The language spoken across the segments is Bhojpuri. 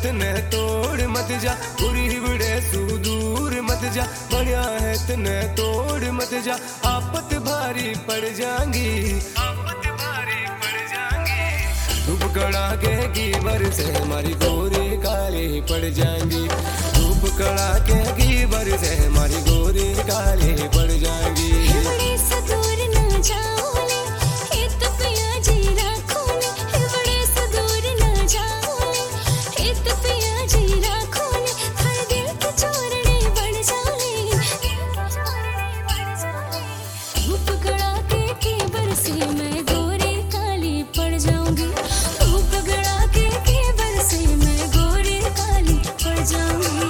तने तोड़ मत जा, बुरी बड़े सुदूर मत जा, बढ़िया है तने तोड़ मत जा, आफत भारी पड़ जाएंगी, आफत भारी पड़ जाएंगी। धूप कड़ाके की बरसे हमारी गोरी काली पड़ जाएंगी, धूप कड़ाके की बरसे हमारी गोरी काली पड़ जाएंगी। बड़े से दूर ना जाओ ले, हे तो पिया जी राखो ले, बड़े से दूर ना जाओ ले, हे तो पिया जी राखो ले, हर दिल के चोरने बढ़ जाए, धूप कड़ाके की बरसे मैं गोरी काली पड़ जाऊंगी, धूप कड़ाके की बरसे मैं गोरी काली पड़ जाऊंगी।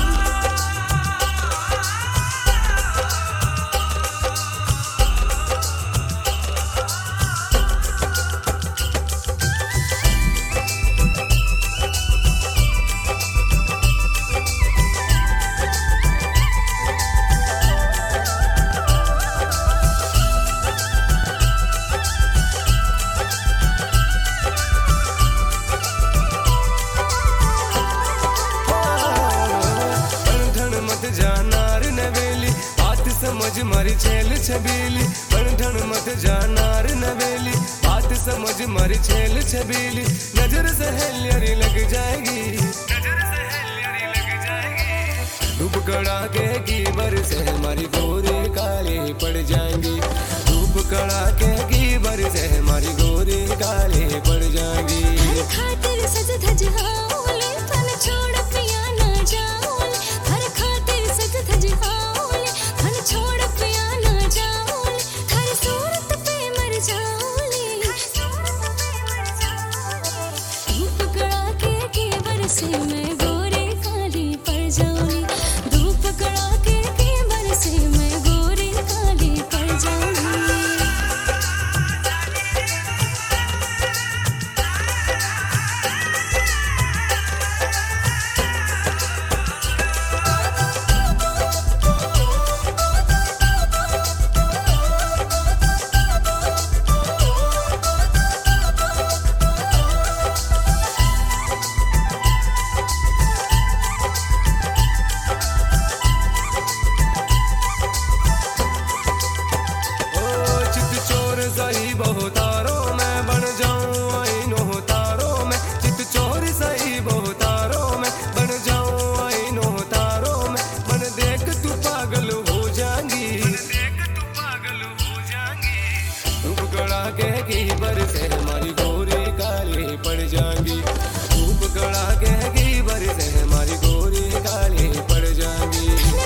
समझ मारी छेल छबीली, बंधन मत जानार नवेली, बात समझ मारी छेल छबीली, नजर से हेलियरी लग जाएगी, नजर से हेलियरी लग जाएगी। धूप कड़ाके की बरसे हमारी गोरी काली पड़ जाएंगी, धूप कड़ाके की बरसे हमारी गोरी काली पड़ जाएंगी। हर खातिर सज धज हाओले, तन छोड़ पिया ना जाओले, हर खातिर सज धज हाओले, तन छोड़ पिया ना जाओले, हर सूरत पे मर जाओले, धूप कड़ाके की बरसे मैं गोरी काली पड़ जाऊंगी, धूप कड़ाके की बरसे मैं गोरी काली पड़ जाऊंगी। सही बहुतारों में बन जाऊं आईनो तारों में, चित चोर सही बहुतारों में बन जाऊं आईनो तारों में, बन देख तू पागल हो जाएंगी, देख तू पागल हो जाएंगी। धूप कड़ाके की बरसे हमारी गोरी काली पड़ जाएंगी, धूप कड़ाके की बरसे हमारी गोरी काली पड़ जाएंगी।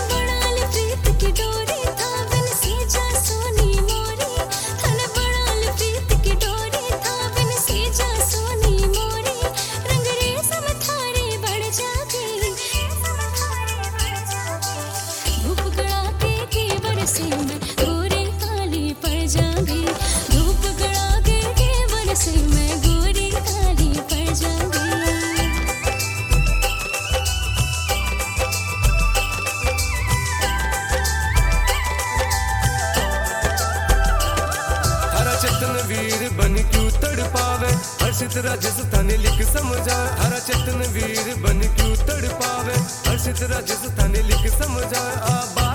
चेतन वीर बन क्यों तड़ पावे, हर्षित राजस्थानी लिख समझा, हरा चेतन वीर बन क्यों तड़ पावे, हर्षित राजस्थानी लिख समझा।